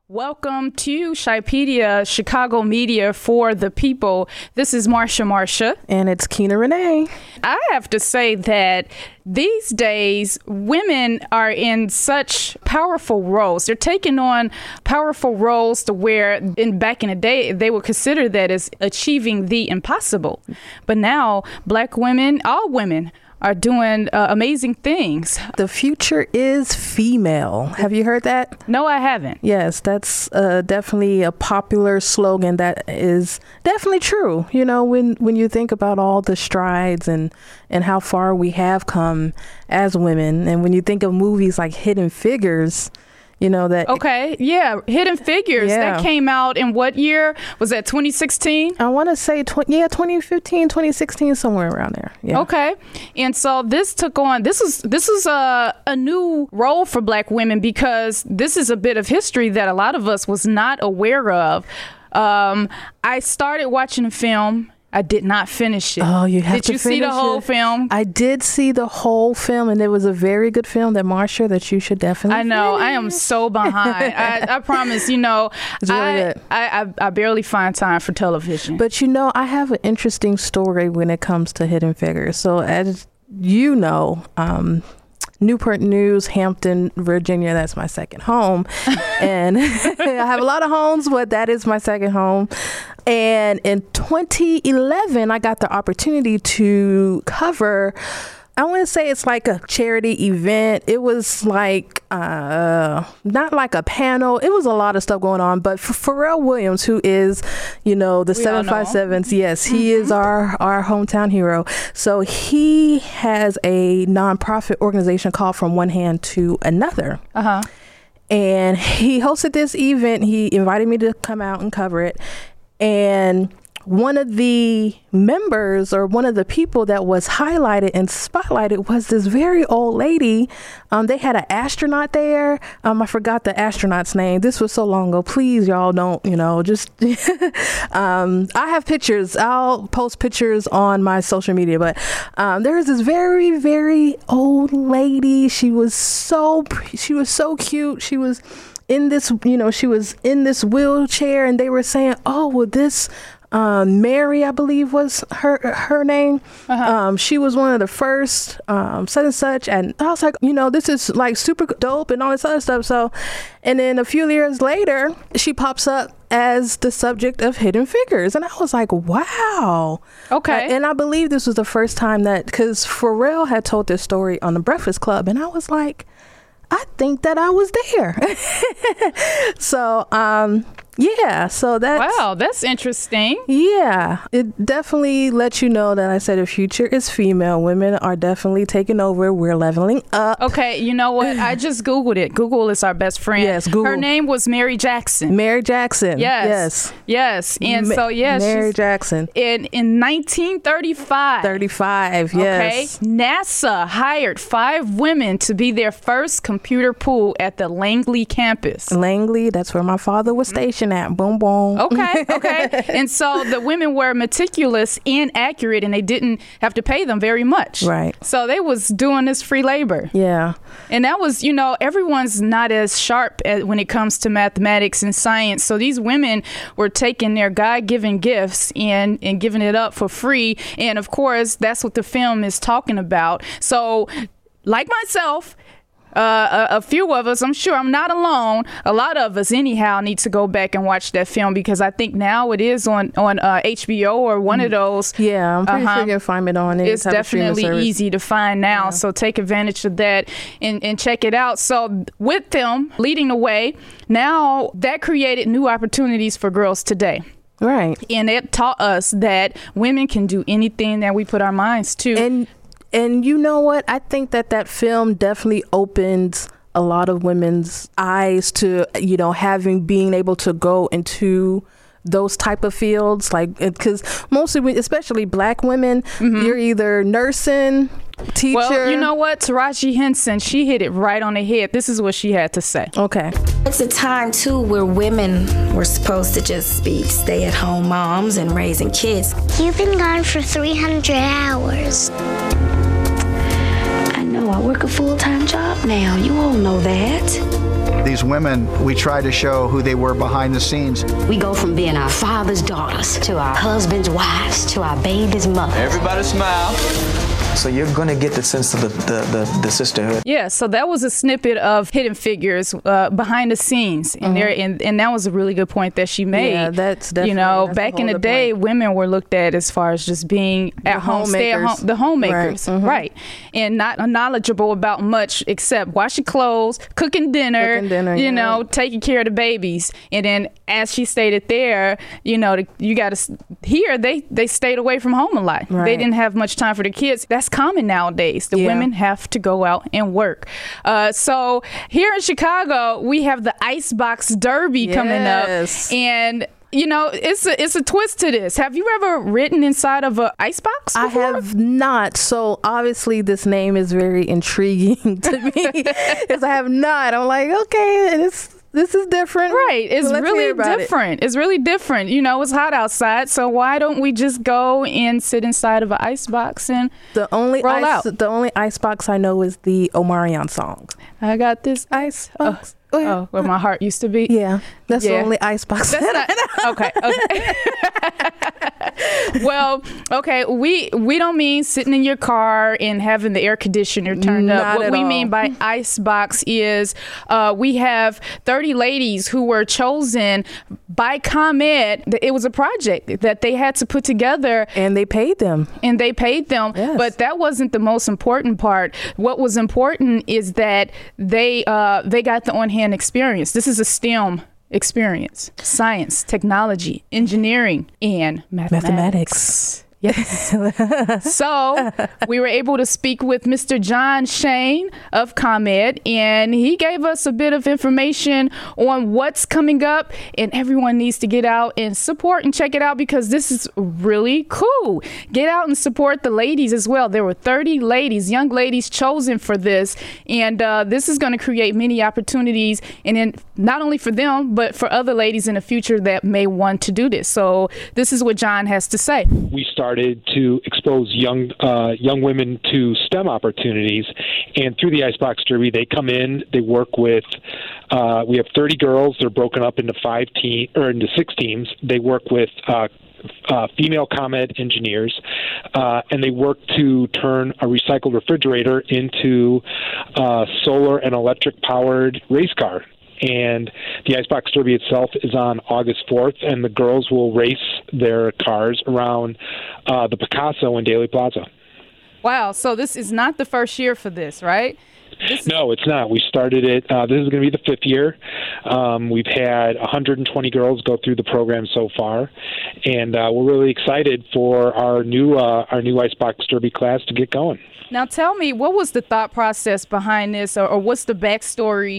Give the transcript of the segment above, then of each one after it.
Welcome to Shypedia, Chicago Media for the People. This is Marsha. And it's Kina Renee. I have to say that these days, women are in such powerful roles. They're taking on powerful roles to where back in the day, they would consider that as achieving the impossible. But now, Black women, all women, are doing amazing things. The future is female. Have you heard that? No, I haven't. Yes, that's definitely a popular slogan that is definitely true. You know, when you think about all the strides and how far we have come as women, and when you think of movies like Hidden Figures, you know that. Okay, yeah, Hidden Figures. Yeah. That came out in what year? Was that 2016? I want to say 2015, 2016, somewhere around there. Yeah. Okay, and so this took on. This is a new role for Black women because this is a bit of history that a lot of us was not aware of. I started watching the film. I did not finish it. Oh, you have to finish it. Did you see the whole film? I did see the whole film, and it was a very good film that Marsha, that you should definitely I know. finish. I am so behind. I promise, you know, it's really good. I barely find time for television. But, you know, I have an interesting story when it comes to Hidden Figures. So, as you know, Newport News, Hampton, Virginia, that's my second home. And I have a lot of homes, but that is my second home. And in 2011, I got the opportunity to cover, I want to say it's like a charity event. It was like, not like a panel. It was a lot of stuff going on. But for Pharrell Williams, who is, you know, the 757s, yes, he is our hometown hero. So he has a nonprofit organization called From One Hand to Another. And he hosted this event. He invited me to come out and cover it. And one of the members, or one of the people that was highlighted and spotlighted, was this very old lady. They had an astronaut there. I forgot the astronaut's name. This was so long ago. Please, y'all don't, you know, just I have pictures. I'll post pictures on my social media. But there was this very, very old lady. She was so cute. She was in this, you know, she was in this wheelchair, and they were saying, oh, well, this Mary, I believe was her name. She was one of the first such and such. And I was like, you know, this is like super dope and all this other stuff. So, and then a few years later, she pops up as the subject of Hidden Figures. And I was like, wow. Okay. And I believe this was the first time that, because Pharrell had told this story on the Breakfast Club. And I was like, I think that I was there. So, yeah, so that's interesting. Yeah, it definitely lets you know that I said the future is female. Women are definitely taking over. We're leveling up. Okay, you know what? I just Googled it. Google is our best friend. Yes, Google. Her name was Mary Jackson. Mary Jackson. Yes. And so, yes. Mary Jackson. In 1935. 35, yes. Okay. NASA hired 5 women to be their first computer pool at the Langley campus. Langley, that's where my father was stationed at. Boom, boom. Okay. And so the women were meticulous and accurate, and they didn't have to pay them very much. Right. So they was doing this free labor. Yeah. And that was, you know, everyone's not as sharp when it comes to mathematics and science. So these women were taking their God-given gifts and giving it up for free. And of course, that's what the film is talking about. So like myself, a few of us, I'm sure I'm not alone, a lot of us anyhow need to go back and watch that film, because I think now it is on HBO or one of those. Yeah, I'm pretty sure you can find it on it. It's definitely easy to find now. Yeah. So take advantage of that and check it out. So with them leading the way, now that created new opportunities for girls today. Right. And it taught us that women can do anything that we put our minds to. And you know what? I think that film definitely opens a lot of women's eyes to, you know, being able to go into those type of fields, like, because mostly, especially Black women, you're either nursing, teacher. Well, you know what? Taraji Henson, she hit it right on the head. This is what she had to say. Okay. It's a time, too, where women were supposed to just be stay-at-home moms and raising kids. You've been gone for 300 hours. I know. I work a full-time job now. You all know that. These women, we try to show who they were behind the scenes. We go from being our father's daughters to our husband's wives to our baby's mothers. Everybody smile. So you're going to get the sense of the sisterhood. Yeah, so that was a snippet of Hidden Figures behind the scenes. And and that was a really good point that she made. Yeah, that's definitely, back in the day, women were looked at as far as just being at home, stay at home, the homemakers, right. And not knowledgeable about much except washing clothes, cooking dinner, taking care of the babies. And then as she stated there, you got to here, they stayed away from home a lot. Right. They didn't have much time for the kids. That's common nowadays. The women have to go out and work. So here in Chicago, we have the Icebox Derby coming up. And it's a twist to this. Have you ever ridden inside of an icebox before? I have not. So obviously this name is very intriguing to me because I have not. I'm like, okay, this is different. Right. It's really different. It's really different. It's hot outside, so why don't we just go and sit inside of an icebox and roll out? The only icebox I know is the Omarion song. I got this icebox. Where my heart used to be. Yeah. That's the only icebox. Okay. Well, okay, we don't mean sitting in your car and having the air conditioner turned up. What we mean by icebox is we have 30 ladies who were chosen by ComEd. It was a project that they had to put together. And they paid them. Yes. But that wasn't the most important part. What was important is that they got the on-hand experience. This is a STEM experience: science, technology, engineering, and mathematics. Yes. So we were able to speak with Mr. John Shane of ComEd, and he gave us a bit of information on what's coming up, and everyone needs to get out and support and check it out because this is really cool. Get out and support the ladies as well. There were 30 ladies, young ladies chosen for this, and this is going to create many opportunities, and then not only for them, but for other ladies in the future that may want to do this. So this is what John has to say. We started to expose young women to STEM opportunities, and through the Icebox Derby, they come in. They work with. We have 30 girls. They're broken up into 6 teams. They work with female ComEd engineers, and they work to turn a recycled refrigerator into a solar and electric powered race car. And the Icebox Derby itself is on August 4th, and the girls will race their cars around the Picasso in Daley Plaza. Wow, so this is not the first year for this, right? No, it's not. We started it. This is going to be the 5th year. We've had 120 girls go through the program so far, and we're really excited for our new Icebox Derby class to get going. Now, tell me, what was the thought process behind this, or what's the backstory?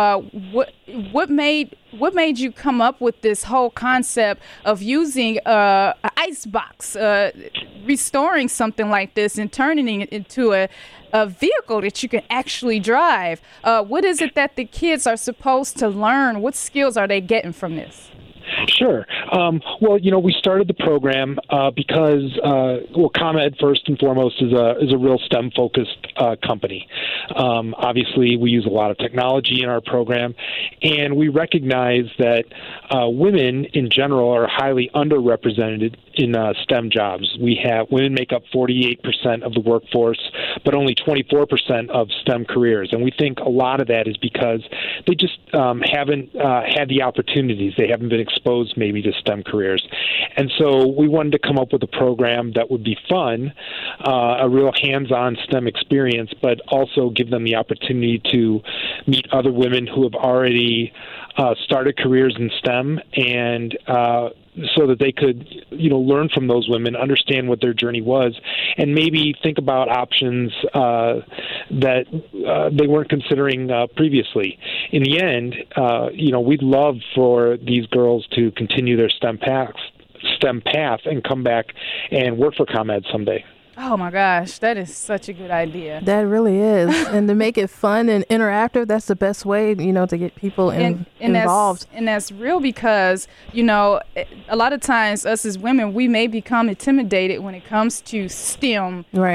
What made you come up with this whole concept of using an icebox, restoring something like this, and turning it into a vehicle that you can actually drive? What is it that the kids are supposed to learn? What skills are they getting from this? Sure. Well, we started the program because ComEd first and foremost is a real STEM focused company. Obviously, we use a lot of technology in our program, and we recognize that women in general are highly underrepresented in STEM jobs. Women make up 48% of the workforce, but only 24% of STEM careers, and we think a lot of that is because they just haven't had the opportunities. They haven't been exposed maybe to STEM careers. And so we wanted to come up with a program that would be fun, a real hands-on STEM experience, but also give them the opportunity to meet other women who have already started careers in STEM, and so that they could, learn from those women, understand what their journey was, and maybe think about options that they weren't considering previously. In the end, we'd love for these girls to continue their STEM path and come back and work for ComEd someday. Oh my gosh, that is such a good idea. That really is. And to make it fun and interactive, that's the best way, to get people involved. And that's real because, a lot of times us as women, we may become intimidated when it comes to STEM. Right.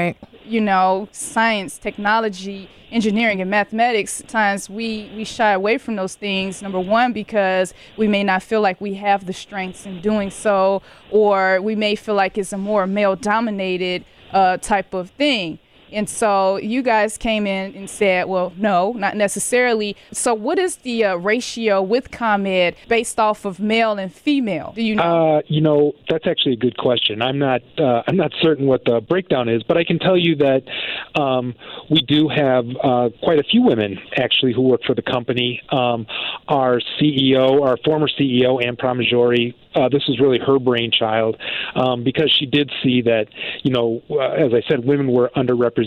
science, technology, engineering, and mathematics, times we shy away from those things. Number one, because we may not feel like we have the strengths in doing so, or we may feel like it's a more male-dominated type of thing. And so you guys came in and said, well, no, not necessarily. So what is the ratio with ComEd based off of male and female? Do you know? That's actually a good question. I'm not certain what the breakdown is, but I can tell you that we do have quite a few women actually who work for the company. Our CEO, our former CEO, Ann Pramaggiore, this was really her brainchild because she did see that, as I said, women were underrepresented.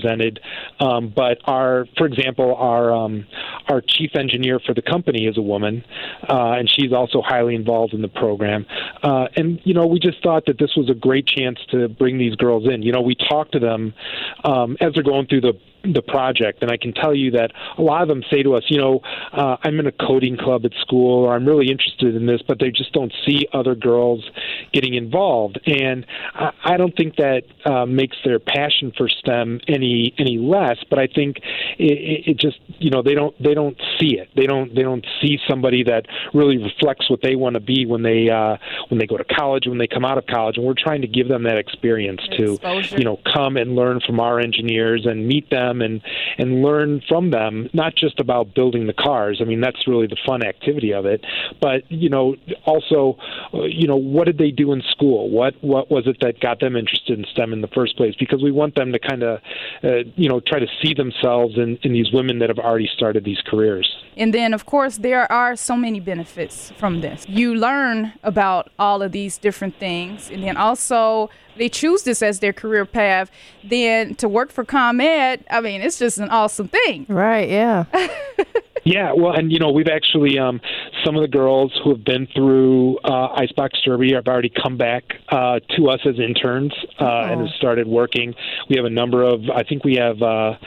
But for example, our chief engineer for the company is a woman, and she's also highly involved in the program. And we just thought that this was a great chance to bring these girls in. We talk to them as they're going through the project, and I can tell you that a lot of them say to us, I'm in a coding club at school, or I'm really interested in this, but they just don't see other girls getting involved. And I don't think that makes their passion for STEM any less, but I think it just, they don't see it. They don't see somebody that really reflects what they want to be when they go to college, when they come out of college. And we're trying to give them that experience to, come and learn from our engineers and meet them and learn from them, not just about building the cars. I mean, that's really the fun activity of it. But, also, what did they do in school? What was it that got them interested in STEM in the first place? Because we want them to kind of, try to see themselves in these women that have already started these careers. And then, of course, there are so many benefits from this. You learn about all of these different things, and then also they choose this as their career path. Then to work for ComEd, I mean, it's just an awesome thing. Right, yeah. Yeah, well, and, we've actually, some of the girls who have been through Icebox Derby have already come back to us as interns and have started working. We have a number of, I think we have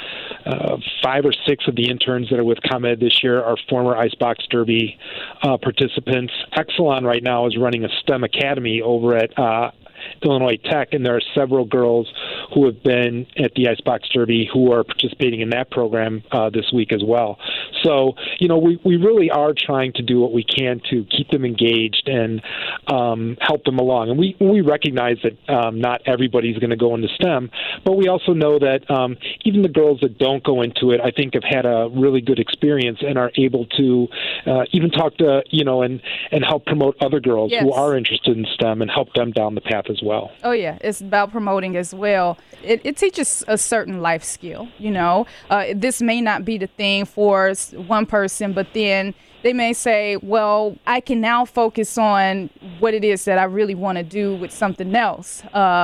5 or 6 of the interns that are with ComEd this year are former Icebox Derby participants. Exelon right now is running a STEM academy over at Illinois Tech, and there are several girls who have been at the Icebox Derby who are participating in that program this week as well. So, we really are trying to do what we can to keep them engaged and help them along. And we recognize that not everybody's going to go into STEM, but we also know that even the girls that don't go into it, I think, have had a really good experience and are able to even talk to, and help promote other girls who are interested in STEM and help them down the path as well. Oh, yeah. It's about promoting as well. It teaches a certain life skill, This may not be the thing for one person, but then they may say, well, I can now focus on what it is that I really want to do with something else.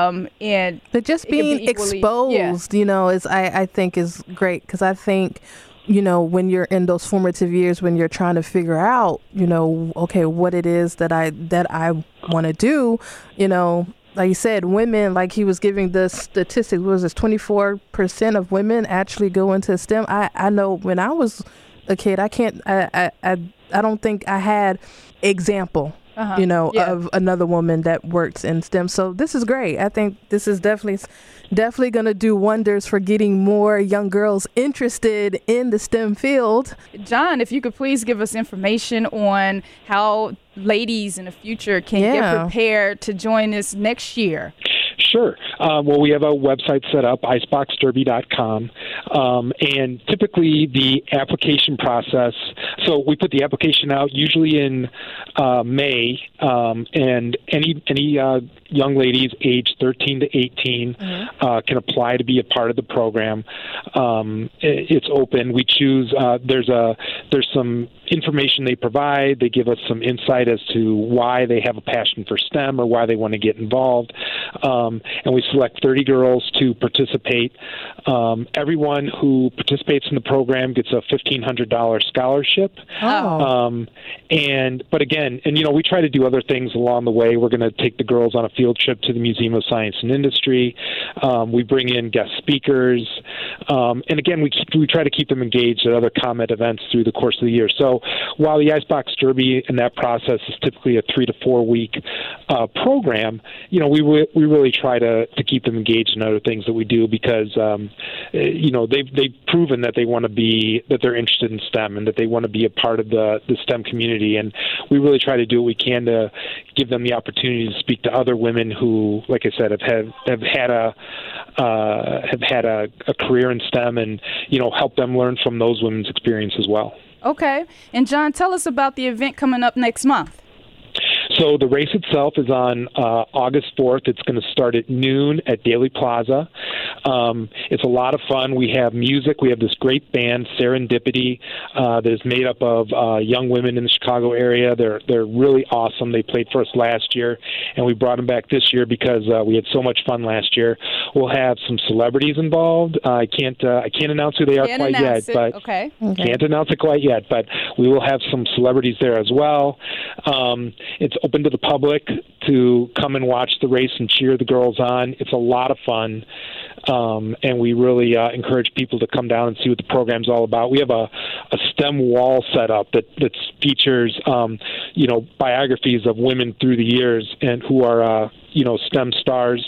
But just being exposed, is I think is great, because I think, when you're in those formative years, when you're trying to figure out, okay, what it is that I want to do, like you said, women, like he was giving the statistics, was this 24% of women actually go into STEM? I know when I was a kid, I don't think I had example, of another woman that works in STEM. So this is great. I think this is definitely going to do wonders for getting more young girls interested in the STEM field. John, if you could please give us information on how ladies in the future can get prepared to join this next year. Sure. Well, we have a website set up, iceboxderby.com, and typically the application process, so we put the application out usually in May, and any young ladies aged 13 to 18 can apply to be a part of the program. It's open. We choose, there's some information they provide. They give us some insight as to why they have a passion for STEM or why they want to get involved. And we select 30 girls to participate. Everyone everyone who participates in the program gets a $1,500 scholarship. But again, we try to do other things along the way. We're going to take the girls on a field trip to the Museum of Science and Industry. We bring in guest speakers. And again, we try to keep them engaged at other ComEd events through the course of the year. So while the Icebox Derby and that process is typically a 3 to 4 week program, we really try to keep them engaged in other things that we do because, they've proven that that they're interested in STEM and that they want to be a part of the STEM community. And we really try to do what we can to give them the opportunity to speak to other women who, like I said, have had a career in STEM and, help them learn from those women's experience as well. Okay. And John, tell us about the event coming up next month. So the race itself is on August 4th. It's going to start at noon at Daly Plaza. It's a lot of fun. We have music. We have this great band, Serendipity, that is made up of young women in the Chicago area. They're really awesome. They played for us last year, and we brought them back this year because we had so much fun last year. We'll have some celebrities involved. I can't announce who they are quite yet, but can't announce it quite yet. But we will have some celebrities there as well. It's open to the public to come and watch the race and cheer the girls on. It's a lot of fun, and we really encourage people to come down and see what the program's all about. We have a STEM wall set up that features biographies of women through the years and who are STEM stars.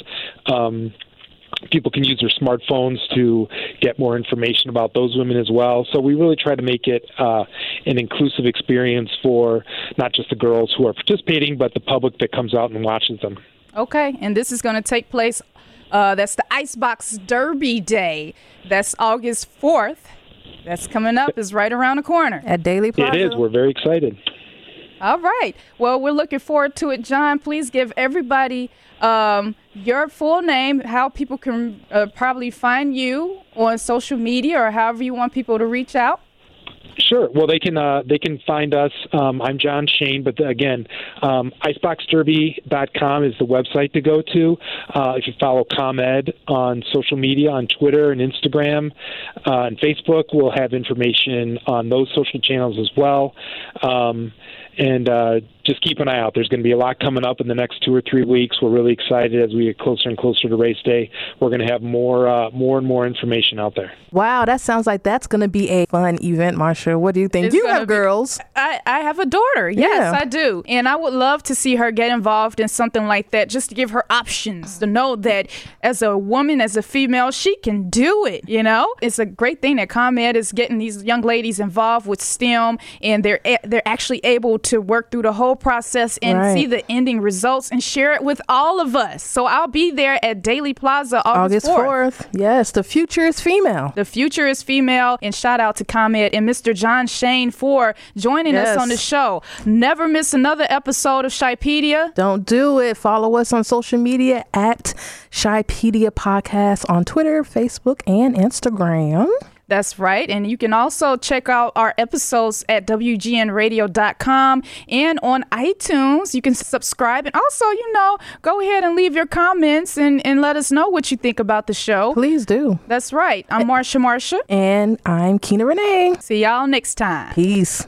People can use their smartphones to get more information about those women as well. So we really try to make it an inclusive experience for not just the girls who are participating, but the public that comes out and watches them. Okay, and this is going to take place, that's the Icebox Derby Day. That's August 4th. That's coming up, is right around the corner. At Daly Plaza. It is. We're very excited. All right. Well, we're looking forward to it. John, please give everybody your full name, how people can probably find you on social media or however you want people to reach out. Sure. Well, they can find us. I'm John Shane, but again, iceboxderby.com is the website to go to. If you follow ComEd on social media, on Twitter and Instagram and Facebook, we'll have information on those social channels as well. And just keep an eye out. There's going to be a lot coming up in the next 2 or 3 weeks. We're really excited as we get closer and closer to race day. We're going to have more and more information out there. Wow, that sounds like that's going to be a fun event, Marsha. What do you think? You have girls. I have a daughter. Yes, I do. And I would love to see her get involved in something like that, just to give her options, to know that as a woman, as a female, she can do it, It's a great thing that ComEd is getting these young ladies involved with STEM, and they're actually able to work through the whole process and see the ending results and share it with all of us. So I'll be there at Daly Plaza August 4th. Yes, the future is female. The future is female. And shout out to ComEd and Mr. John Shane for joining us on the show. Never miss another episode of Shypedia. Don't do it. Follow us on social media at Shypedia Podcast on Twitter, Facebook, and Instagram. That's right. And you can also check out our episodes at WGNradio.com and on iTunes. You can subscribe and also, go ahead and leave your comments and let us know what you think about the show. Please do. That's right. I'm Marsha. And I'm Kina Renee. See y'all next time. Peace.